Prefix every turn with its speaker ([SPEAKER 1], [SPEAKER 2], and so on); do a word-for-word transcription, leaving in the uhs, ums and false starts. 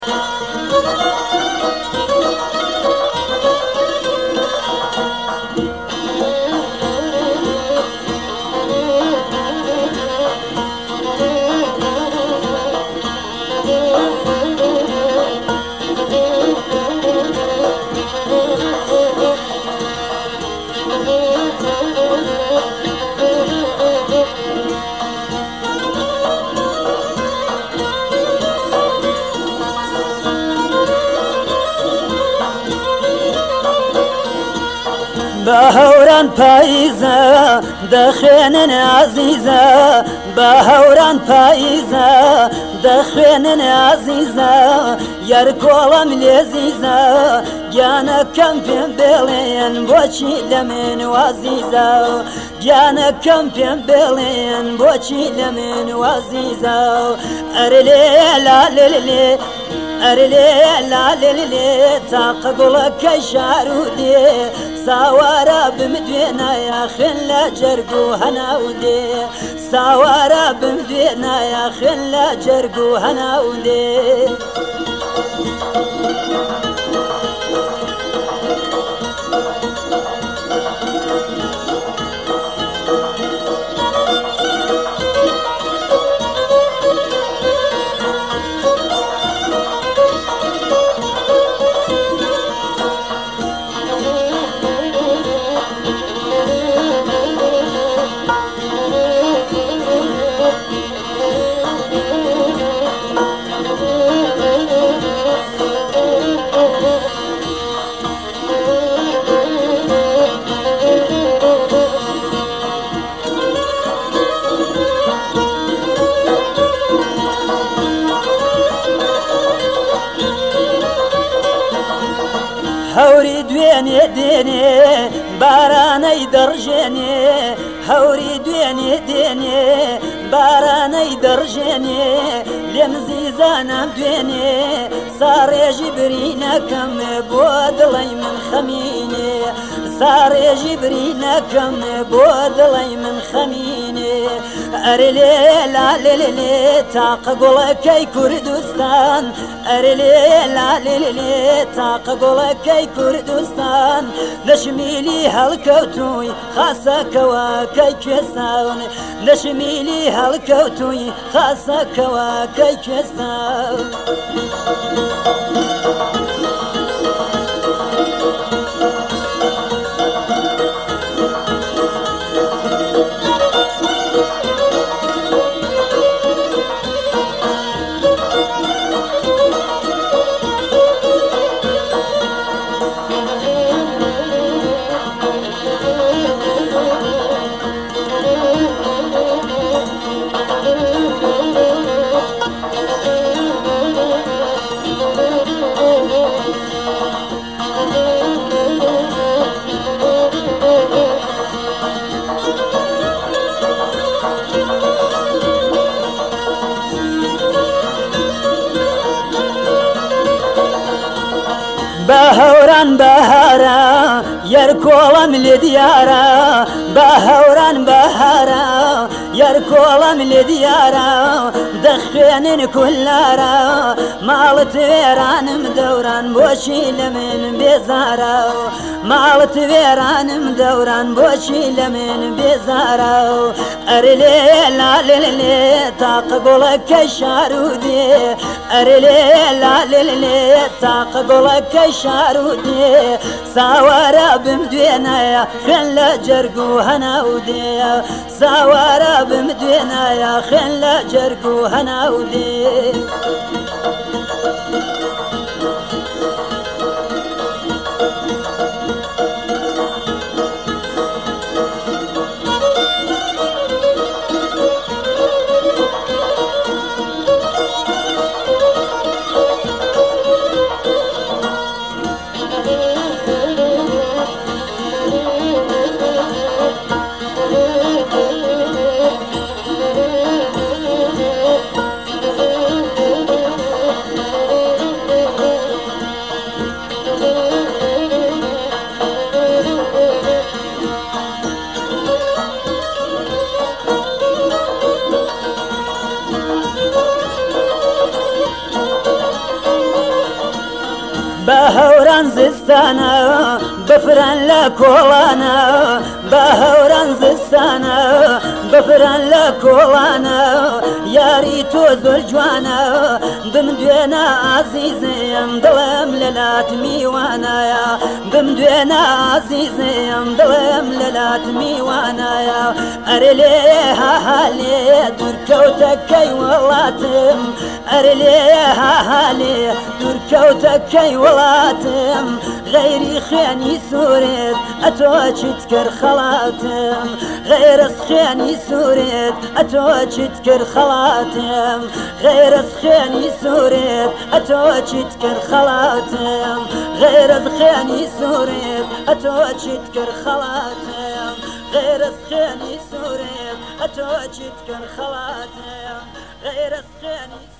[SPEAKER 1] بهوران پاییزە دەخوێنن عەزیزە بهوران پاییزە دەخوێنن عەزیزە یار کۆڵەم لێزیزە گیانەکەم پێم بێڵێن بۆچی لە من وازیزە گیانەکەم پێم بێڵێن بۆچی لە من وازیزە ئەرێ لێ لالێ لێ ئەرێ لێ لالێ لێ تاقە گوڵەکەی شارودێ ساوارە بمدوێنە یاخن لە جەرگ و هەناودێ ساوارە بمدوێنە یاخن لە جەرگ و هەناودێ هەوری دوێنێ دێنێ بارانەی دەڕژێنێ هەوری دوێنێ دێنێ بارانەی دەڕژێنێ لێم زیزانم دوێنێ ساڕێژی برینەکەم بۆ دڵی من خەمینێ ساڕێژی برینەکەم بۆ دڵی من خەمینێ ئەرێ لێ لالێ لێ تاقە گوڵەکەی کوردستان ئەرێ لێ لالێ لێ تاقە گوڵەکەی کوردستان لەشمیلی هەڵکەوتووی خاسەکەوەکەی کوێستان لەشمیلی هەڵکەوتووی خاسەکەوەکەی کوێستان بهوران بهارا یار کۆڵەم لێ دیارە بهوران بهارا یار کۆڵەم لێ دیارە دەخوێنن کولارە ماڵت وێرانم دەوران بۆچی لە من بێزارە ماڵت وێرانم دەوران بۆچی لە من بێزارە ئەرێ لێ لالێ لێ تاقە گوڵەکەی شارودێ ئەرێ لێ لالێ لێ تاقە گوڵەکەی شارودێ ساوارە بمدوێنایە خوێن لە جەرگ و هەناودێ ساوارە بمدوێنایە خوێن لە جەرگ و هەناودێ بهوران زستانا بفران لا كولانا بهوران زستانا بفران لا كولانا ياري توزل جوانا بمدوينا عزيزي دلم للات ميوانا يا بمدوينا عزيزي دلم للات ميوانا يا أرلي هالي دركوتك ولاتم أرلي هالي دركوتك ولاتم غيري خياني سورد أتوجه تكر خلاتم غير خياني سورد أتوجه تكر خلاتم غير خياني سورد أتوجه تكر خلاتم غير خياني سورد أتوجه تكر خلاتم غير خياني سورد أتوجه تكر خلاتم غير خياني